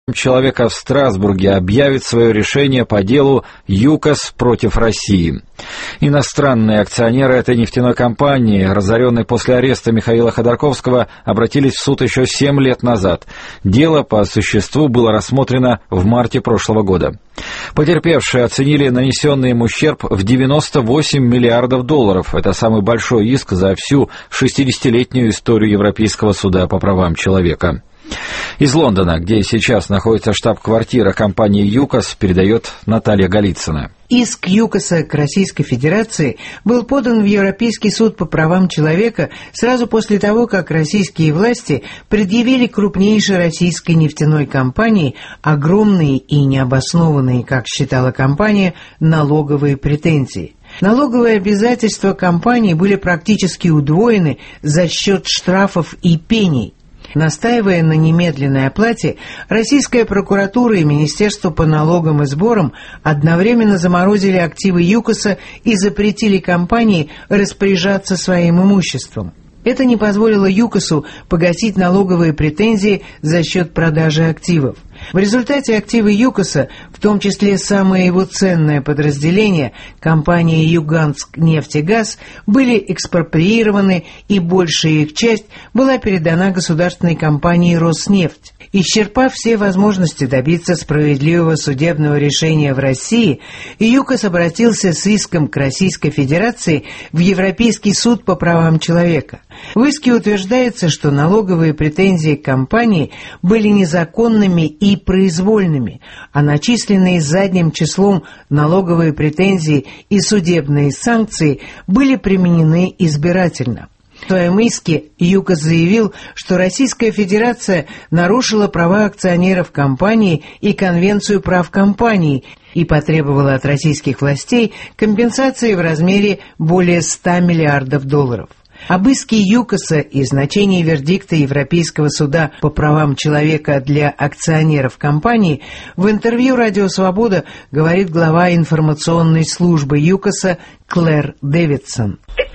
человека в Страсбурге объявит свое решение по делу ЮКОС против России. Иностранные акционеры этой нефтяной компании, разоренной после ареста Михаила Ходорковского, обратились в суд еще 7 лет назад. Дело по существу было рассмотрено в марте прошлого года. Потерпевшие оценили нанесенный им ущерб в $98 миллиардов. Это самый большой иск за всю 60-летнюю историю Европейского суда по правам человека. Из Лондона, где сейчас находится штаб-квартира компании ЮКОС, передает Наталья Голицына. Иск ЮКОСа к Российской Федерации был подан в Европейский суд по правам человека сразу после того, как российские власти предъявили крупнейшей российской нефтяной компании огромные и необоснованные, как считала компания, налоговые претензии. Налоговые обязательства компании были практически удвоены за счет штрафов и пений. Настаивая на немедленной оплате, российская прокуратура и Министерство по налогам и сборам одновременно заморозили активы ЮКОСа и запретили компании распоряжаться своим имуществом. Это не позволило ЮКОСу погасить налоговые претензии за счет продажи активов. В результате активы ЮКОСа, в том числе самое его ценное подразделение, компания «Юганск-нефтегаз», были экспроприированы, и большая их часть была передана государственной компании «Роснефть». Исчерпав все возможности добиться справедливого судебного решения в России, ЮКОС обратился с иском к Российской Федерации в Европейский суд по правам человека. В иске утверждается, что налоговые претензии к компании были незаконными и произвольными, а начисленные задним числом налоговые претензии и судебные санкции были применены избирательно. В своем иске ЮКОС заявил, что Российская Федерация нарушила права акционеров компании и Конвенцию прав компаний и потребовала от российских властей компенсации в размере более $100 миллиардов. Об иске ЮКОСа и значении вердикта Европейского суда по правам человека для акционеров компании в интервью «Радио Свобода» говорит глава информационной службы ЮКОСа Клэр Дэвидсон.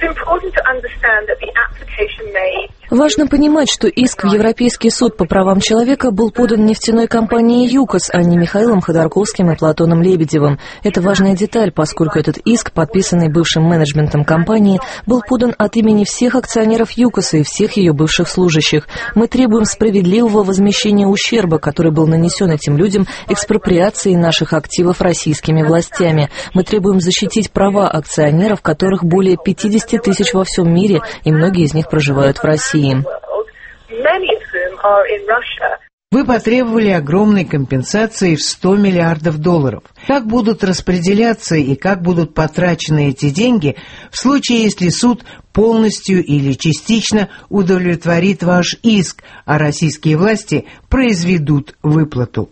Важно понимать, что иск в Европейский суд по правам человека был подан нефтяной компанией ЮКОС, а не Михаилом Ходорковским и Платоном Лебедевым. Это важная деталь, поскольку этот иск, подписанный бывшим менеджментом компании, был подан от имени всех акционеров ЮКОСа и всех ее бывших служащих. Мы требуем справедливого возмещения ущерба, который был нанесен этим людям экспроприацией наших активов российскими властями. Мы требуем защитить права акционеров, которых более 50 тысяч во всем мире, и многие из них проживают в России. Вы потребовали огромной компенсации в $100 миллиардов. Как будут распределяться и как будут потрачены эти деньги в случае, если суд полностью или частично удовлетворит ваш иск, а российские власти произведут выплату?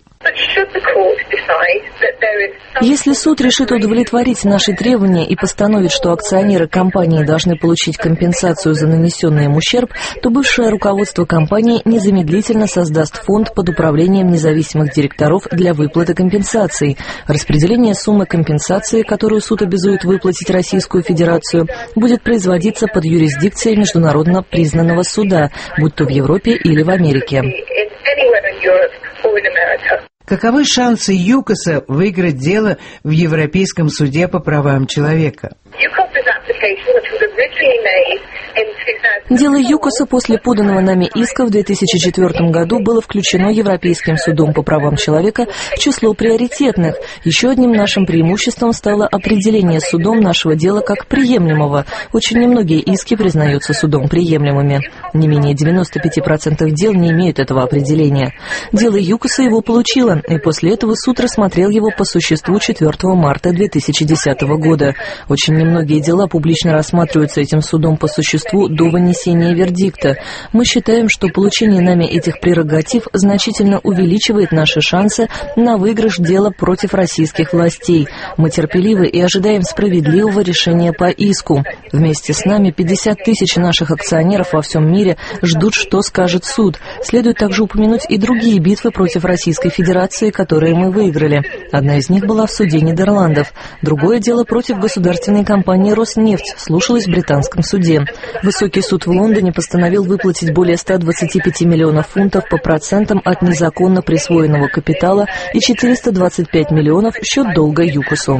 Если суд решит удовлетворить наши требования и постановит, что акционеры компании должны получить компенсацию за нанесенный им ущерб, то бывшее руководство компании незамедлительно создаст фонд под управлением независимых директоров для выплаты компенсаций. Распределение суммы компенсации, которую суд обязует выплатить Российскую Федерацию, будет производиться под юрисдикцией международно признанного суда, будь то в Европе или в Америке. Каковы шансы ЮКОСа выиграть дело в Европейском суде по правам человека? Дело ЮКОСа после поданного нами иска в 2004 году было включено Европейским судом по правам человека в число приоритетных. Еще одним нашим преимуществом стало определение судом нашего дела как приемлемого. Очень немногие иски признаются судом приемлемыми. Не менее 95% дел не имеют этого определения. Дело ЮКОСа его получило, и после этого суд рассмотрел его по существу 4 марта 2010 года. Очень немногие дела публично рассматриваются этим судом по существу до вынесения вердикта. Мы считаем, что получение нами этих прерогатив значительно увеличивает наши шансы на выигрыш дела против российских властей. Мы терпеливы и ожидаем справедливого решения по иску. Вместе с нами 50 тысяч наших акционеров во всем мире ждут, что скажет суд. Следует также упомянуть и другие битвы против Российской Федерации, которые мы выиграли. Одна из них была в суде Нидерландов. Другое дело против государственной компании «Роснефть» слушалось в британском суде. В Высокий суд в Лондоне постановил выплатить более 125 миллионов фунтов по процентам от незаконно присвоенного капитала и 425 миллионов в счет долга ЮКОСу.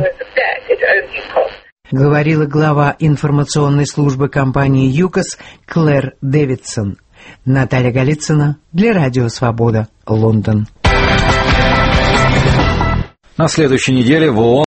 Говорила глава информационной службы компании ЮКОС Клэр Дэвидсон. Наталья Голицына для Радио Свобода, Лондон. На следующей неделе в ООН